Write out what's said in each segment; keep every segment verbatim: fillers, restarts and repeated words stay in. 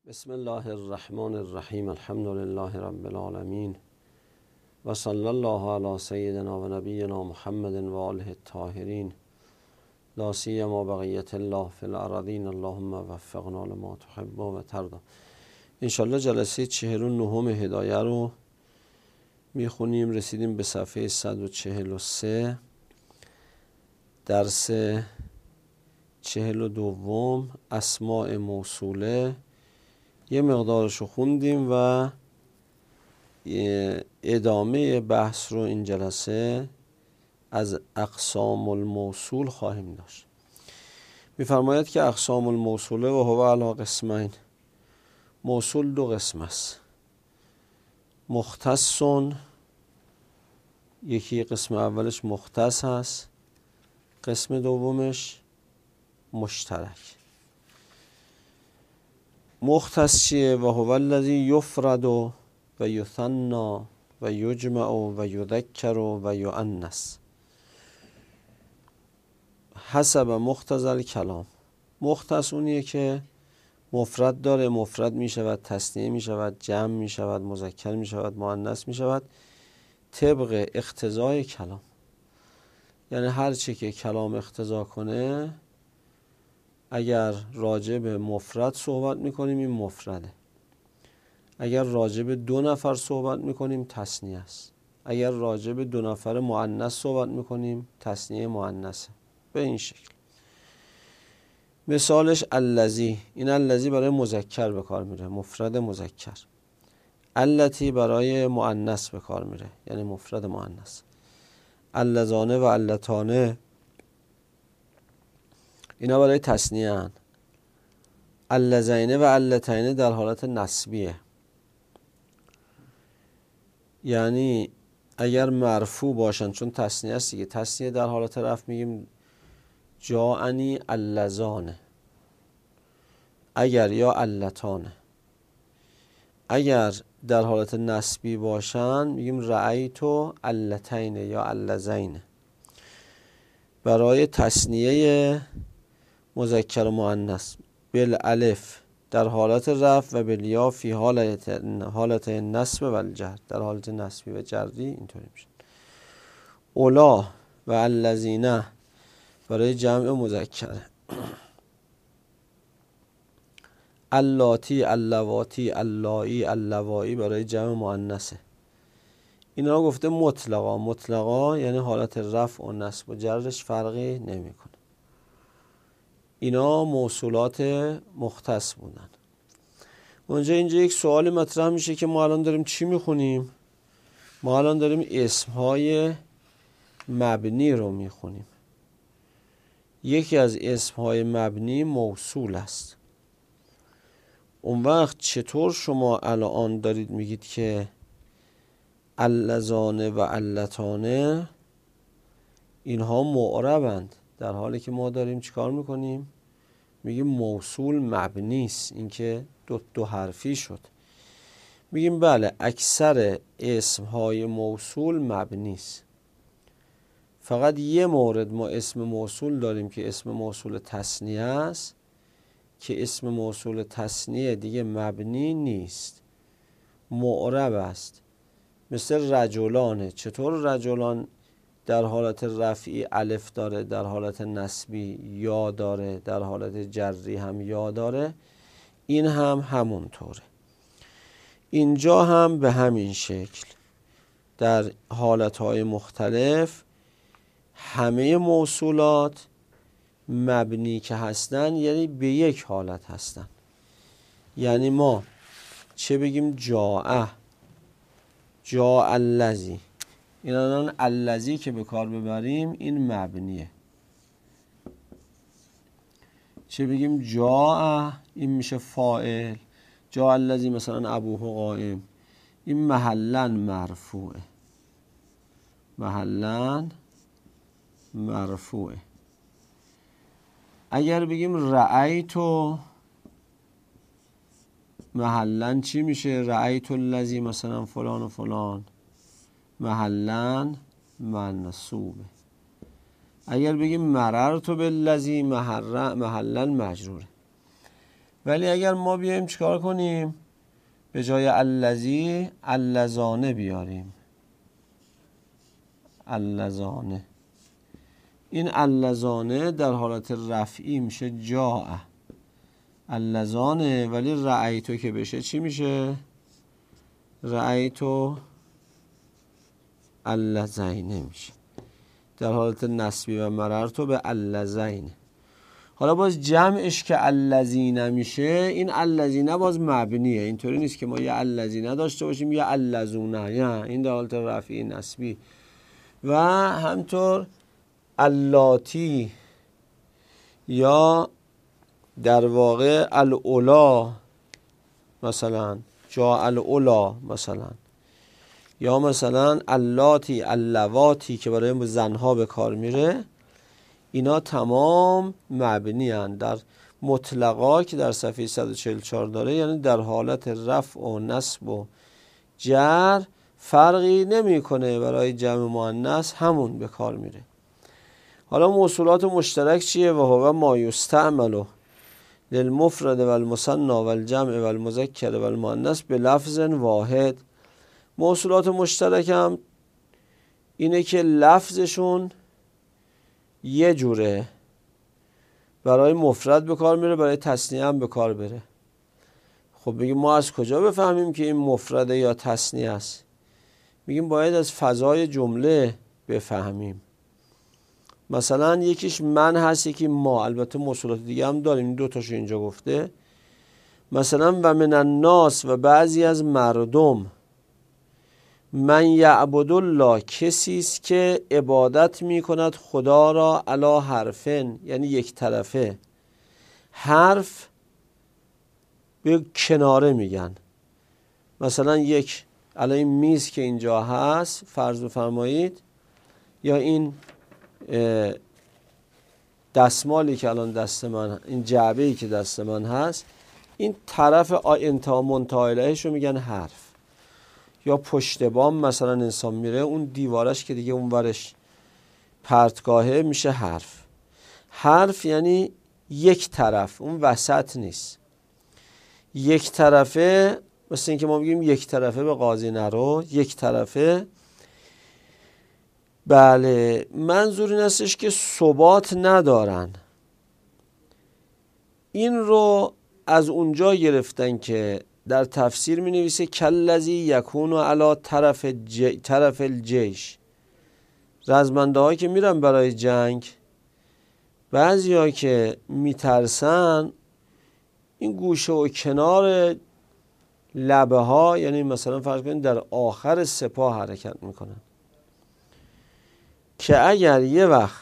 بسم الله الرحمن الرحیم. الحمد لله رب العالمین و صلی الله علی سیدنا و نبینا محمد و آله الطاهرین لا سیما بقیت الله فی الارضین اللهم وفقنا لما تحب و ترضی. انشالله جلسه چهل و نهم هدایه رو میخونیم. رسیدیم به صفحه صد و چهل و سه، درس چهل و دوم، اسماء موصوله. یه مقدارشو خوندیم و ادامه بحث رو این جلسه از اقسام الموصول خواهیم داشت. میفرماید که اقسام الموصوله و هو علی قسمین. موصول دو قسم است. مختصون، یکی قسم اولش مختص هست، قسم دومش مشترک. مختص چیه؟ و هو الذی یفرد و یثنی و یجمع و یذکر و یؤنث حسب مقتضی الکلام. مختص اونیه که مفرد داره، مفرد می شود، تثنیه می شود، جمع می شود، مذکر می شود، مؤنث می شود، طبق اقتضای کلام. یعنی هر چی که کلام اقتضا کنه، اگر راجع به مفرد صحبت میکنیم این مفرده، اگر راجع به دو نفر صحبت میکنیم تثنیه است، اگر راجع به دو نفر مؤنث صحبت میکنیم تثنیه مؤنثه. به این شکل. مثالش الذی. این الذی برای مذکر به کار میره، مفرد مذکر. اللتی برای مؤنث به کار میره، یعنی مفرد مؤنث. اللذانه و اللتانه اینا برای تثنیه ان. اللذینه و اللتینه در حالت نسبیه، یعنی اگر مرفوع باشن، چون تثنیه است دیگه. تثنیه در حالت رفع میگیم جاءنی اللذانه، اگر یا اللتانه. اگر در حالت نسبی باشن میگیم رأیتو اللتینه یا اللذینه. برای تثنیه مذکر و مؤنث بالالف در حالت رفع و بالیا فی حالت حالت نصب و الجر، در حالت نسبی و جری اینطوری میشه. اولا و الذین برای جمع مذکره. اللاتی، اللواتی، اللایی، اللوایی برای جمع مؤنثه. اینا گفته مطلقا. مطلقا یعنی حالت رفع و نصب و جرش فرقی نمیکنه. اینا موصولات مختص بودن. اونجا اینجا یک سوال مطرح میشه که ما الان داریم چی میخونیم؟ ما الان داریم اسمهای مبنی رو میخونیم. یکی از اسمهای مبنی موصول است. اون وقت چطور شما الان دارید میگید که اللذانه و اللتانه اینها معربند، در حالی که ما داریم چیکار میکنیم؟ میگیم موصول مبنی است. این که دو دو حرفی شد. میگیم بله، اکثر اسمهای موصول مبنی است. فقط یه مورد ما اسم موصول داریم که اسم موصول تثنیه است، که اسم موصول تثنیه دیگه مبنی نیست، معرب است. مثل رجلانه. چطور رجلان در حالت رفعی الف داره، در حالت نسبی یا داره، در حالت جری هم یا داره؟ این هم همونطوره. اینجا هم به همین شکل در حالتهای مختلف همه موصولات مبنی که هستن، یعنی به یک حالت هستن. یعنی ما چه بگیم؟ جاء، جاء الذی. این الان الذی که به کار ببریم این مبنیه. چه بگیم؟ جاء، این میشه فاعل. جاء الذی مثلا ابوه قائم، این محلا مرفوعه، محلا مرفوعه. اگر بگیم رأیتو، محلا چی میشه؟ رأیتو الذی مثلا فلان و فلان، محلا منصوبه. اگر بگیم مررتو بالذی، محلا مجروره. ولی اگر ما بیایم چیکار کنیم؟ به جای الذی اللذانه بیاریم. اللذانه. این اللذانه در حالت رفعی میشه جاء اللذانه، ولی رأیتو که بشه چی میشه؟ رأیتو اللذینه میشه. در حالت نسبی و مررتو به اللذین. حالا باز جمعش که الذین میشه، این الذین باز مبنیه. اینطوری نیست که ما یه الذین داشته باشیم یه اللذونه، یا این در حالت رفعی نسبی. و همطور اللاتی یا در واقع الاولا، مثلا جا الاولا مثلا، یا مثلا اللاتی اللواتی که برای زنها به کار میره، اینا تمام مبنی هستند در مطلقا که در صفحه صد و چهل و چهار داره، یعنی در حالت رفع و نصب و جر فرقی نمیکنه، برای جمع مؤنث همون به کار میره. حالا موصولات مشترک چیه؟ و هو ما یستعمل للمفرد و المثنی و الجمع و المذکر و المؤنث به لفظ واحد. موصولات مشترک هم اینه که لفظشون یه جوره، برای مفرد به کار میره، برای تثنیه هم به کار بره. خب بگیم ما از کجا بفهمیم که این مفرده یا تثنیه است؟ میگیم باید از فضای جمله بفهمیم. مثلا یکیش من هست، یکی ما. البته موصولات دیگه هم داریم، دو تاشو اینجا گفته. مثلا و من الناس، و بعضی از مردم، من یعبد الله، کسی است که عبادت می کند خدا را، علی حرفن، یعنی یک طرفه. حرف به کناره میگن. مثلا یک علی این میز که اینجا هست فرض بفرمایید، یا این دستمالی که الان دست من، این جعبه‌ای که دست من هست، این طرف انتها منتهایش رو میگن حرف. یا پشت بام مثلا انسان میره، اون دیوارش که دیگه اون ورش پرتگاهه میشه حرف. حرف یعنی یک طرف، اون وسط نیست. یک طرفه، مثل این که ما بگیم یک طرفه به قاضی نرو، یک طرفه. بله، منظور این هستش که ثبات ندارن. این رو از اونجا گرفتن که در تفسیر می نویسه کلذی یکون علی طرف ج... طرف الجیش. رزمنده هایی که میرن برای جنگ، بعضی ها که میترسن این گوشه و کنار لبه ها، یعنی مثلا فرض کنید در آخر سپاه حرکت میکنن که اگر یه وقت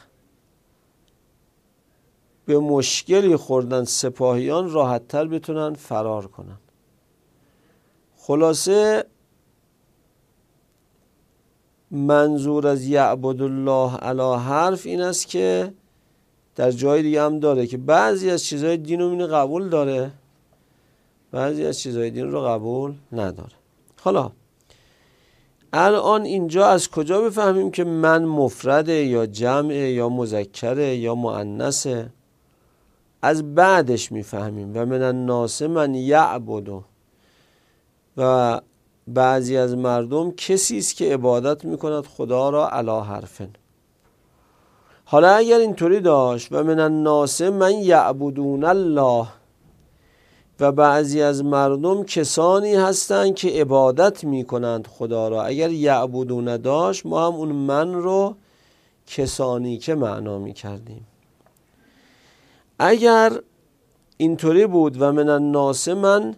به مشکلی خوردن سپاهیان راحت تر بتونن فرار کنن. خلاصه منظور از یعبد الله علی حرف این است که در جای دیگه هم داره که بعضی از چیزهای دین رو قبول داره، بعضی از چیزهای دین رو قبول نداره. حالا الان اینجا از کجا بفهمیم که من مفرده یا جمعه یا مذکره یا مؤنثه؟ از بعدش میفهمیم. و من الناس من یعبدو، و بعضی از مردم کسی است که عبادت میکند خدا را علی حرفن. حالا اگر اینطوری داشت و من الناس من یعبدون الله، و بعضی از مردم کسانی هستند که عبادت میکنند خدا را، اگر یعبدون داشت ما هم اون من رو کسانی که معنا میکردیم. اگر اینطوری بود و من الناس من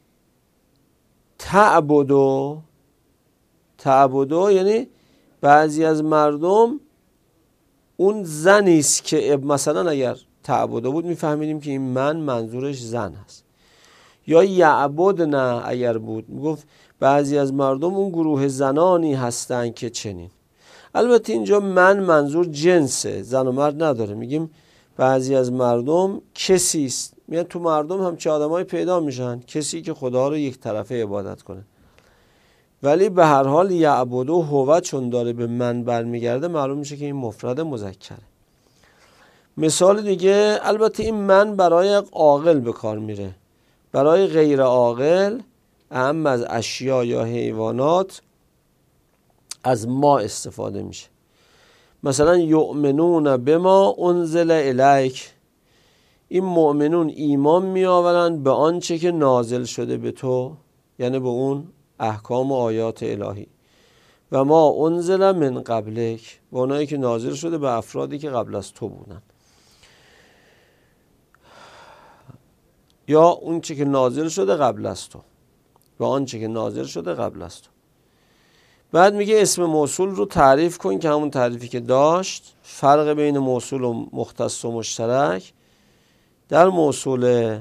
تعبدو، تعبدو یعنی بعضی از مردم اون زنی است که مثلا اگر تعبدو بود میفهمیدیم که این من منظورش زن هست. یا یعبد نه اگر بود میگفت بعضی از مردم اون گروه زنانی هستن که چنین. البته اینجا من منظور جنسه، زن و مرد نداره. میگیم بعضی از مردم کسی است، میاد تو مردم هم چه آدمای پیدا میشن، کسی که خدا رو یک طرفه عبادت کنه. ولی به هر حال یعبدو هو چون داره به من برمیگرده، معلوم میشه که این مفرد مذکره. مثال دیگه، البته این من برای عاقل به کار میره. برای غیر عاقل اهم از اشیا یا حیوانات از ما استفاده میشه. مثلا یؤمنون بما انزل الیک، این مؤمنون ایمان می آورند به آنچه که نازل شده به تو، یعنی به اون احکام و آیات الهی. و ما انزل من قبلک، و اونایی که نازل شده به افرادی که قبل از تو بودن، یا اون چه که نازل شده قبل از تو، و آنچه که نازل شده قبل از تو. بعد میگه اسم موصول رو تعریف کن که همون تعریفی که داشت، فرق بین موصول و مختص و مشترک. در موصول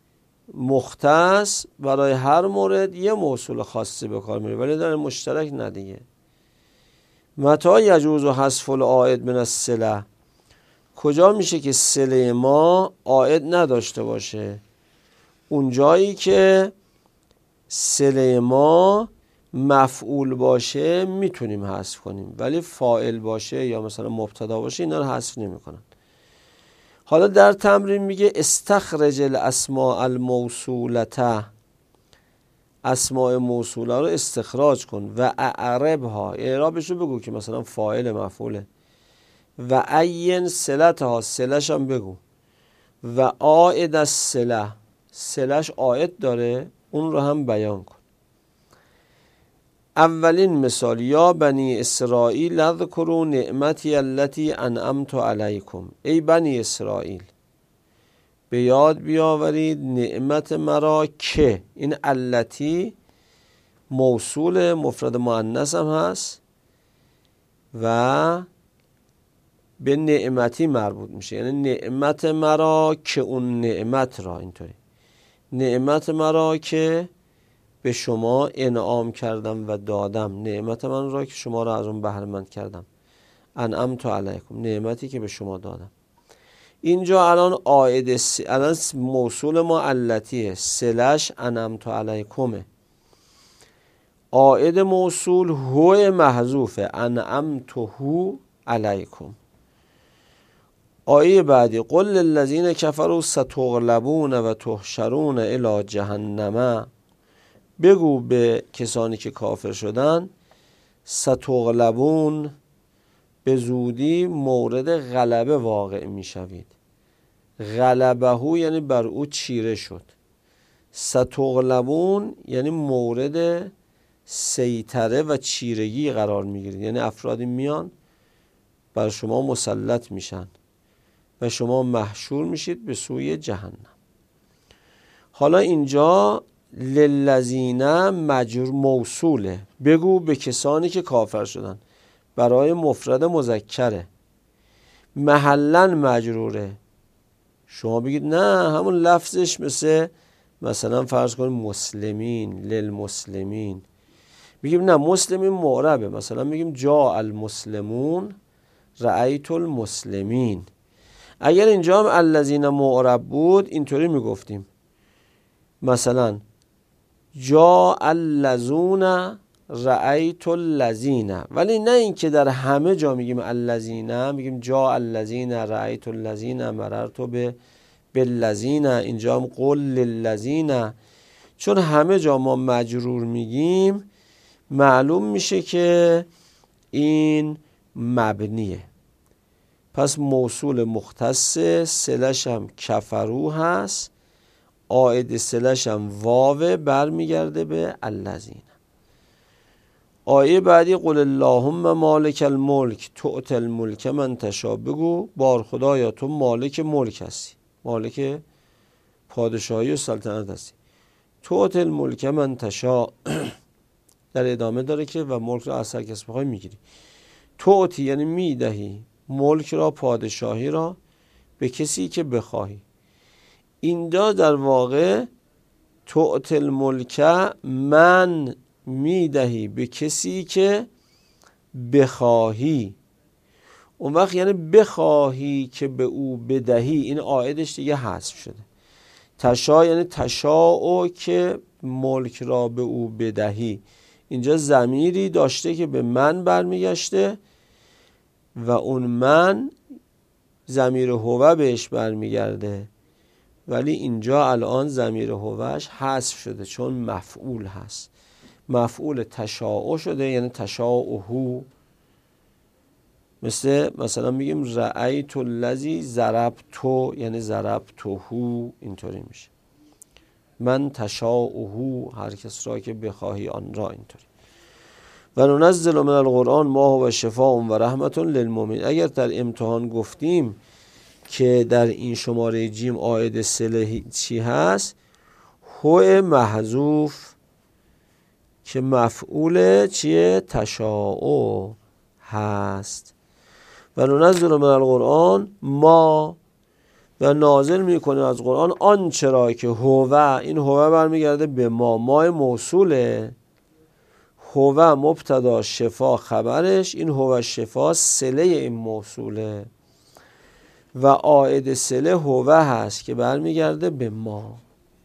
مختص برای هر مورد یه موصول خاصی به کار میره، ولی در مشترک نه دیگه. متى یجوز حذف العائد من الصله، کجا میشه که صله ما عائد نداشته باشه؟ اون جایی که صله ما مفعول باشه میتونیم حذف کنیم، ولی فاعل باشه یا مثلا مبتدا باشه اینا رو حذف نمیکنن. حالا در تمرین میگه استخرج الاسماء الموصولته، اسماء موصوله رو استخراج کن. و اعربها، اعرابش رو بگو که مثلا فاعل مفعوله. و عین صلتها، صلش هم بگو. و عائد الصله، صلش عائد داره، اون رو هم بیان کن. اولین مثال، یا بنی اسرائیل اذکروا نعمتی التي انعمت علیکم، ای بنی اسرائیل به یاد بیاورید نعمت مرا که، این التی موصول مفرد مؤنث هم هست و به نعمتی مربوط میشه، یعنی نعمت مرا که اون نعمت را، اینطوری نعمت مرا که به شما انعام کردم و دادم، نعمت من را که شما را از اون بهره مند کردم. انعمت علیکم، نعمتی که به شما دادم. اینجا الان عائد س... الان موصول ما التیه، صلش انعمت علیکمه. عائد موصول هو محذوفه، انعمته علیکم. آیه بعدی، قل للذین کفروا ستغلبون و تحشرون الی جهنم، بگو به کسانی که کافر شدن ستغلبون، به زودی مورد غلبه واقع می شوید. غلبهو یعنی بر او چیره شد. ستغلبون یعنی مورد سیطره و چیرگی قرار می گیرید، یعنی افرادی میان بر شما مسلط میشن و شما محشور میشید به سوی جهنم. حالا اینجا للذین مجرور موصوله، بگو به کسانی که کافر شدن، برای مفرد مذکره، محلا مجروره. شما بگید نه همون لفظش مثل مثلا فرض کنیم مسلمین، للمسلمین. میگیم نه مسلمین معربه، مثلا میگیم جاء المسلمون رأیت المسلمین. اگر اینجا هم الذین معرب بود اینطوری میگفتیم، مثلا جاء الذین رأیت الذین، ولی نه این که در همه جا میگیم الذین، میگیم جاء الذین رأیت الذین مررت به بالذین. اینجا هم قل للذین، چون همه جا ما مجرور میگیم معلوم میشه که این مبنیه. پس موصول مختص، صلش هم کفرو هست، عائد صلش هم واو برمیگرده به الذین. آیه بعدی، قل اللهم مالک الملک تؤتی الملک من تشاء، بگو بار خدایا تو مالک ملک هستی، مالک پادشاهی و سلطنت هستی. تؤتی الملک من تشاء در ادامه داره که و ملک را از هر کس بخوای میگیری. تؤتی یعنی میدهی، ملک را، پادشاهی را به کسی که بخواهی. اینجا در واقع تؤتی الملک من میدهی به کسی که بخواهی، اون وقت یعنی بخواهی که به او بدهی، این عائدش دیگه حذف شده. تشاء یعنی تشاء که ملک را به او بدهی، اینجا ضمیری داشته که به من برمیگشته و اون من ضمیر هو بهش برمیگرده ولی اینجا الان ضمیر هوش حذف شده چون مفعول هست. مفعول تشاء شده، یعنی تشاءه. مثل مثلا میگیم رأیت الذی ضربته، یعنی ضربته، اینطوری میشه. من تشاءه، هر کس را که بخواهی آن را، اینطوری. و ننزل من القرآن ما هو شفاء و رحمت للمؤمنین. اگر در امتحان گفتیم که در این شماره جیم عائد صله چی هست، هو محذوف که مفعول چیه؟ تشاء هست. و ننزل من القرآن ما، و نازل میکنه از قرآن آنچه را که هو، این هو برمیگرده به ما، ما موصوله، هو مبتدا، شفا خبرش، این هو شفا صله این موصوله و عائد صله هو هست که برمیگرده به ما.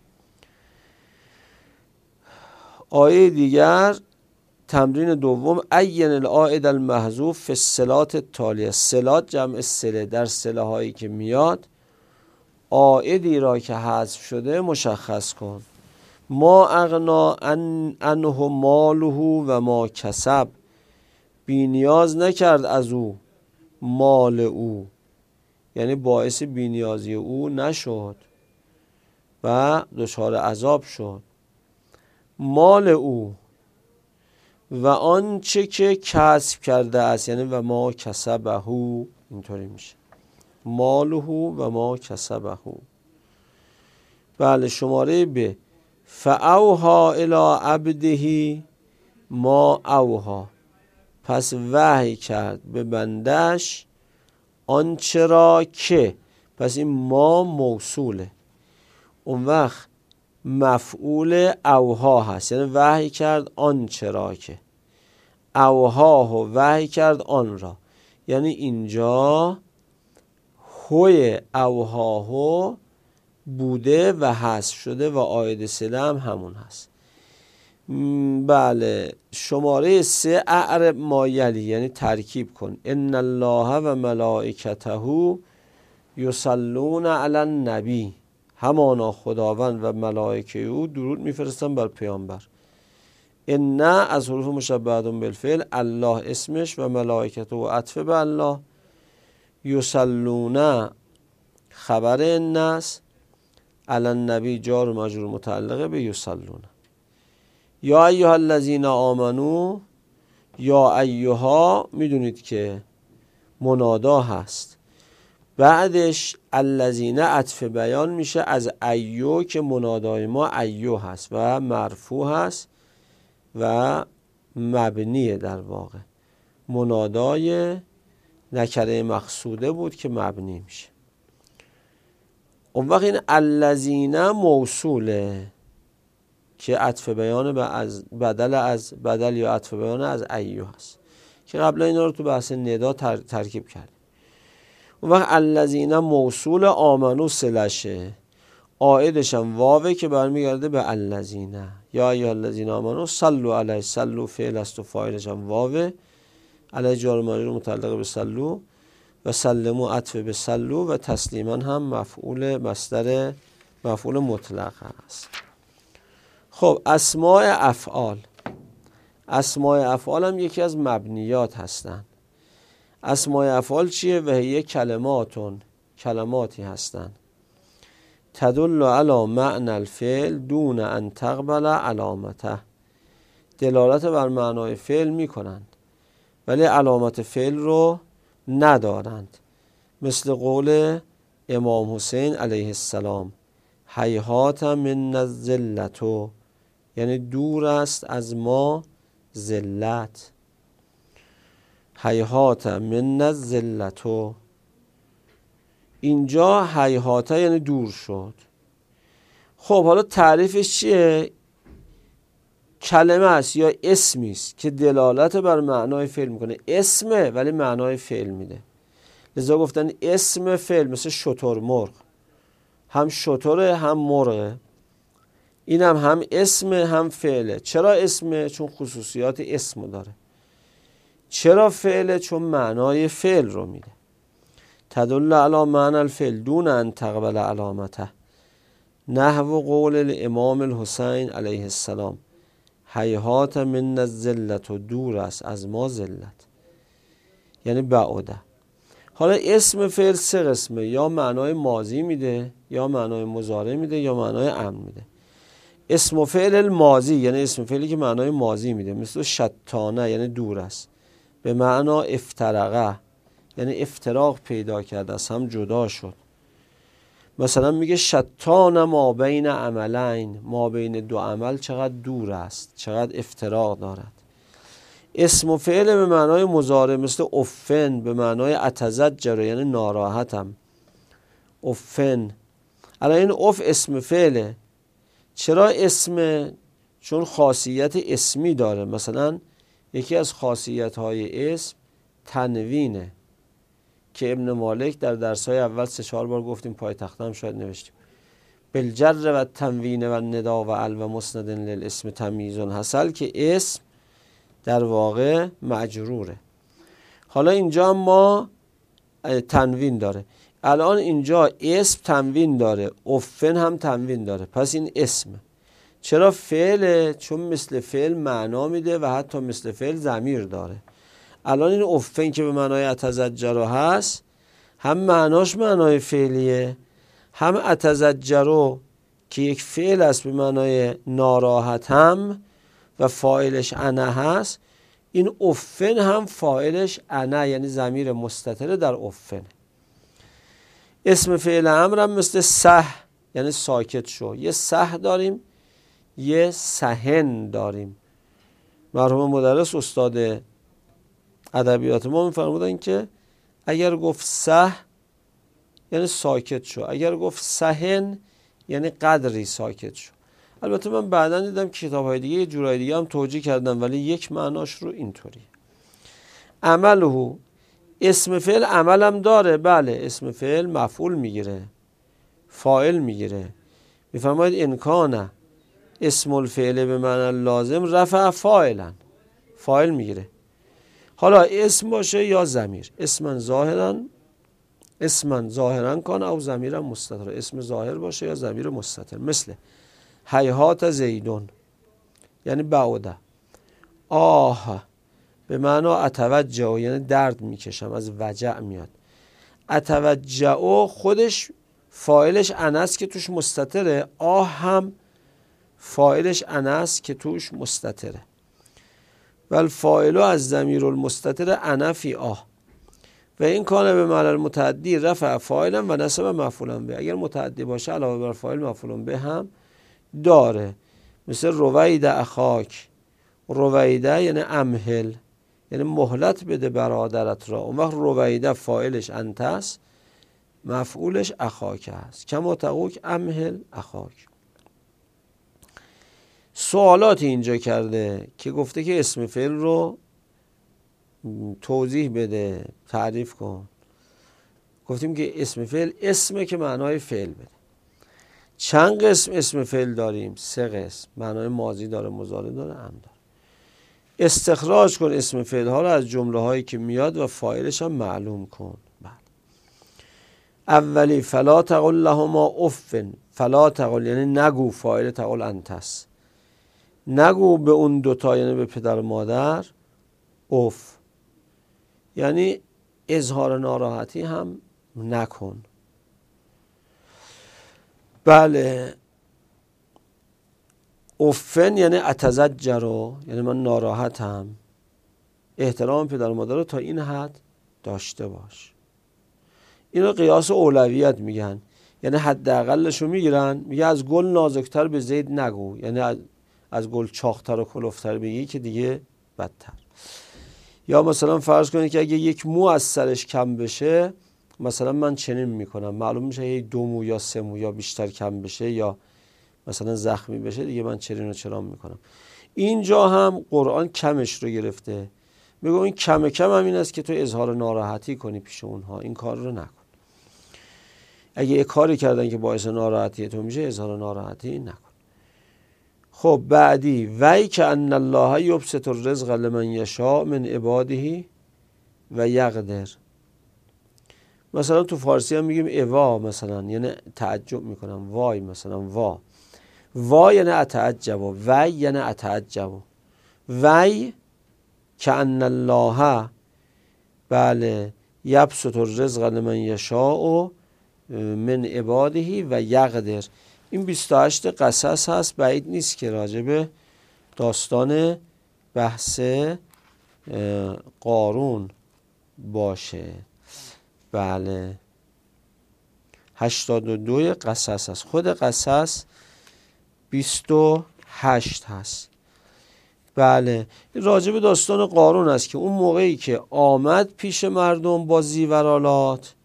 آیه دیگر تمرین دوم، عین العائد المحذوف فی الصلات التالیه. صلات جمع صله، در صله هایی که میاد عائدی را که حذف شده مشخص کن. ما اغنا ان انه ماله و ما کسب، بی نیاز نکرد از او مال او، یعنی باعث بی نیازی او نشد و دچار عذاب شد. مال او و آنچه که کسب کرده است، یعنی و ما کسبه، اینطوری میشه ماله و ما کسبه. بله. شماره ب، فاوها الی عبده ما اوها، پس وحی کرد به بندش آنچه را که، پس این ما موصوله، اون وقت مفعول اوها هست، یعنی وحی کرد آنچه را که، اوها و وحی کرد آن را، یعنی اینجا هوی اوهاهو بوده و حذف شده و عائد صله هم همون هست. بله. شماره سه، اعرب ما یلی، یعنی ترکیب کن. ان الله و ملائکته یصلون علی النبی، همانا خداوند و ملائکه او درود میفرستن بر پیامبر. ان از حروف مشبهه بالفعل، الله اسمش و ملائکته و عطف به الله، یصلون خبر ان است، علی النبی جار و مجرور متعلقه به یصلون. یا ایها الذین آمنو، یا ایها میدونید که منادا هست، بعدش الذین عطف بیان میشه از ایو که منادای ما ایو هست و مرفوع هست و مبنیه، در واقع منادای نکره مقصوده بود که مبنی میشه. اون وقت این الذین موصوله که عطف بیان به از بدل از بدل یا عطف بیان از ایو هست که قبلا اینا رو تو بحث ندا تر، ترکیب کردیم. اون وقت الذین موصول، آمنو صلشه، عائدش هم واوه که برمیگرده به الذین. یا ایها الذین آمنو صلوا علیه، صلوا فعل است و فاعلش هم واوه، علیه جار و مجرور متعلق به صلوا و سلمو عطف به صلوا و تسلیما هم مفعول مصدر مفعول مطلق هست. خب اسماء افعال، اسماء افعال هم یکی از مبنیات هستن. اسماء افعال چیه؟ و هی کلماتون، کلماتی هستن تدل علی معنی الفعل دون ان تقبل علامته، دلالت بر معنای فعل میکنند ولی علامت فعل رو ندارند. مثل قول امام حسین علیه السلام هیهات من الذلة، یعنی دور است از ما ذلت. هیهات من الذلة، اینجا هیهات یعنی دور شد. خب حالا تعریفش چیه؟ کلمه است یا اسمی است که دلالت بر معنای فعل میکنه. اسمه ولی معنای فعل میده، لذا گفتن اسم فعل. مثل شتر مرغ، هم شتره هم مرغه، این هم هم اسم هم فعله. چرا اسمه؟ چون خصوصیات اسم داره. چرا فعله؟ چون معنای فعل رو میده. تدل علی معنی الفعل دون ان تقبل علامته، نحو قول الامام الحسین علیه السلام هیهات من الذلت، و دور است از ما ذلت، یعنی بعوده. حالا اسم فعل سه قسمه، یا معنای ماضی میده، یا معنای مضارع میده، یا معنای امر میده. اسم فعل الماضی یعنی اسم فعلی که معنای ماضی میده، مثل شتانه یعنی دور است، به معنا افترقه یعنی افتراق پیدا کرده، از هم جدا شد. مثلا میگه شتان ما بین عملین، ما بین دو عمل چقدر دور است، چقدر افتراق دارد. اسم فعل به معنای مضارع مثل افن، به معنای اتزجر یعنی ناراحتم، افن. الان این اف اسم فعله. چرا اسم؟ چون خاصیت اسمی داره. مثلا یکی از خاصیت های اسم تنوینه که ابن مالک در درس‌های اول سه چهار بار گفتیم، پای تخته هم شاید نوشتیم. بالجر و تنوین و ندا و ال و مسند للاسم تمیز حصل، که اسم در واقع مجروره. حالا اینجا ما تنوین داره. الان اینجا اسم تنوین داره، افن هم تنوین داره، پس این اسمه. چرا؟ فعله، چون مثل فعل معنا میده و حتی مثل فعل ضمیر داره. الان این افن که به معنای اتزجرو هست، هم معناش معنای فعلیه، هم اتزجرو که یک فعل است به معنای ناراحت هم و فاعلش انا هست. این افن هم فاعلش انا یعنی ضمیر مستتر در افن. اسم فعل امر هم مثل سه یعنی ساکت شو. یه سه داریم، یه سهن داریم. مرحوم مدرس استاد ادبیات ما می‌فرمودن که اگر گفت سه یعنی ساکت شو، اگر گفت سهن یعنی قدری ساکت شو. البته من بعداً دیدم کتاب‌های دیگه یه جورای دیگه هم توجیه کردن، ولی یک معناش رو اینطوریه. عمله، اسم فعل عمل هم داره. بله، اسم فعل مفعول میگیره، فاعل میگیره. میفرماید انکانه اسم الفعل به معنی لازم رفع فاعلا، فاعل میگیره. حالا اسم باشه یا ضمیر، اسمن ظاهرا، اسمن ظاهرا کان او ضمیرا مستتر، اسم ظاهر باشه یا ضمیر مستتر. مثل هیهات زیدون یعنی بعوده، آه به معنا اتوجه یعنی درد میکشم، از وجع میاد. اتوجه خودش فاعلش انس که توش مستتره، آه هم فاعلش انس که توش مستتره. ول فاعل از ضمیر المستتر انا فی آه و این کانه به معنی المتعدی رفع فاعلا و نصب مفعولا به. اگر متعدی باشه علاوه بر فاعل مفعول به هم داره. مثل رویده اخاک، رویده یعنی امهل یعنی مهلت بده برادرت را. اون وقت رویده فاعلش انت است، مفعولش اخاک است. کما تقول امهل اخاک. سوالاتی اینجا کرده که گفته که اسم فعل رو توضیح بده، تعریف کن. گفتیم که اسم فعل اسمه که معنای فعل بده. چند قسم اسم فعل داریم؟ سه قسم. معنای ماضی داره، مضارع داره، امر داره. استخراج کن اسم فعل ها رو از جمله هایی که میاد و فاعلش هم معلوم کن. بله. اولی فلا تقل لهما اف، فلا تقل یعنی نگو، فاعل تقل انت است. نگو به اون دوتا یعنی به پدر و مادر اف، یعنی اظهار ناراحتی هم نکن. بله. افن یعنی اتزجرو یعنی من ناراحتم. احترام پدر و مادر رو تا این حد داشته باش. اینو قیاس اولویت میگن، یعنی حداقلش رو میگیرن. میگه از گل نازکتر به زید نگو، یعنی از, از گل چاقتر و کلوفتر بگی که دیگه بدتر. یا مثلا فرض کنید که اگه یک مو از سرش کم بشه، مثلا من چنین میکنم، معلوم میشه یه دو مو یا سه مو یا بیشتر کم بشه یا مثلا زخمی بشه، دیگه من چرین و چرام میکنم. اینجا هم قرآن کمش رو گرفته، میگه این کم کم هم این است که تو اظهار ناراحتی کنی پیش اونها، این کار رو نکن. اگه یه کاری کردن که باعث ناراحتی تو میشه، اظهار ناراحتی نکن. خب بعدی وی که ان الله یبسط الرزق لمن یشاء من عباده و یقدر. مثلا تو فارسی هم میگیم اوا، مثلا یعنی تعجب میکنم، وای مثلا وا، وا یعنی اتعجب، وی یعنی اتعجب، وی کأن الله بله یبسط الرزق لمن یشاء من عباده و یقدر. این بیست و هشت قصص هست، بعید نیست که راجب داستان بحث قارون باشه. بله هشتاد و دو قصص هست، خود قصص بیست و هشت هست. بله راجب داستان قارون است که اون موقعی که آمد پیش مردم با زیورالات،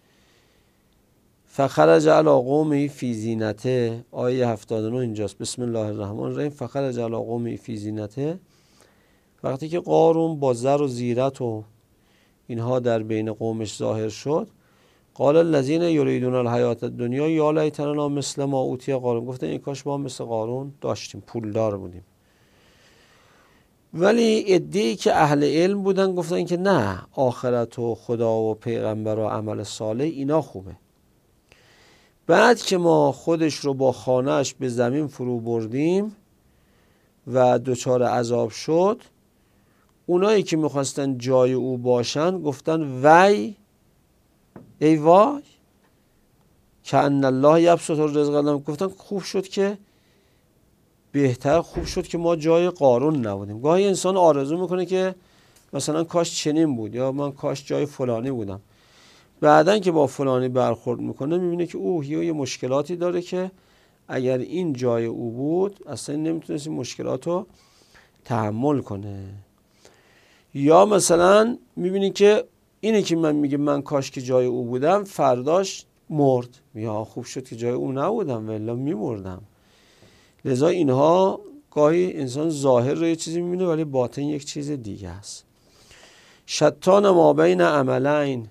فخرج علی قومه فی زینته، آیه هفتاد و نه اینجاست، بسم الله الرحمن الرحیم، فخرج علی قومه فی زینته، وقتی که قارون با زر و زیرت و اینها در بین قومش ظاهر شد، قال الذین یریدون الحیات الدنیا یا لیتنا مثل ما اوتی قارون، گفتن این کاش ما مثل قارون داشتیم، پولدار بودیم. ولی عده‌ای که اهل علم بودن گفتن که نه، آخرت و خدا و پیغمبر و عمل صالح اینا خوبه. بعد که ما خودش رو با خانه‌اش به زمین فرو بردیم و دچار عذاب شد، اونایی که میخواستن جای او باشن گفتن وی ای وای کأن الله یبسط الرزق لمن، گفتن خوب شد که بهتر خوب شد که ما جای قارون نبودیم. گاهی انسان آرزو میکنه که مثلا کاش چنین بود، یا من کاش جای فلانی بودم. بعدن که با فلانی برخورد میکنه میبینه که اوه یه مشکلاتی داره که اگر این جای او بود اصلا نمیتونست این مشکلات رو تحمل کنه. یا مثلا میبینی که اینه که من میگه من کاش که جای او بودم، فرداش مرد، یا خوب شد که جای او نبودم ولی میمردم. لذا اینها گاهی انسان ظاهر رو یه چیزی میبینه ولی باطن یک چیز دیگه است. شتان ما بین عملین،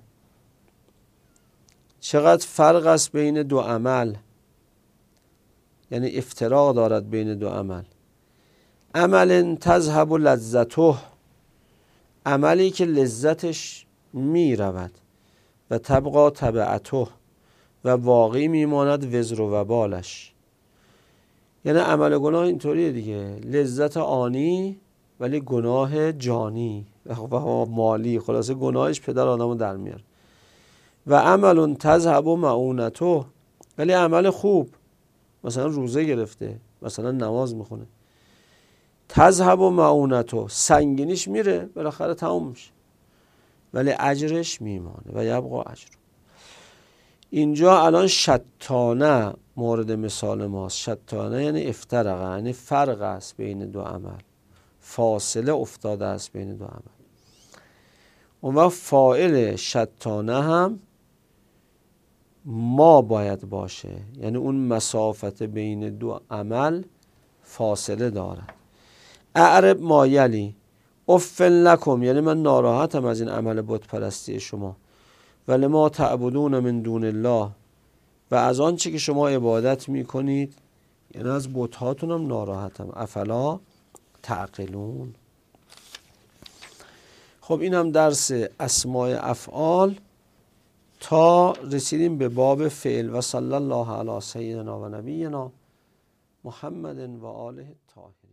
چقدر فرق است بین دو عمل، یعنی افتراق دارد بین دو عمل. عمل تذهب لذته، عملی که لذتش می رود، و تبقا تبعته، و واقعی میماند وزر و وبالش. یعنی عمل گناه اینطوریه دیگه، لذت آنی ولی گناه جانی و مالی، خلاصه گناهش پدر آدمو در میاره. و عمل تذهب معونته، ولی عمل خوب، مثلا روزه گرفته، مثلا نماز میخونه، تذهب معونته، سنگینیش میره بالاخره تموم میشه ولی اجرش میمانه و یبقا اجر. اینجا الان شتانه مورد مثال ماست. شتانه یعنی افترقه، یعنی فرق است بین دو عمل، فاصله افتاده است بین دو عمل. اون وقت فاعل شتانه هم ما باید باشه، یعنی اون مسافت بین دو عمل فاصله دارد. اعرب ما یلی، افل لکم، یعنی من ناراحتم از این عمل بت پرستی شما، ولی ما تعبدون من دون الله، و از آن چی که شما عبادت میکنید، یعنی از بت هاتونم ناراحتم، افلا تعقلون. خب این هم درس اسماء افعال تا رسیدیم به باب فعل. و صلی الله علی سیدنا و نبینا محمد و آله الطاهرین.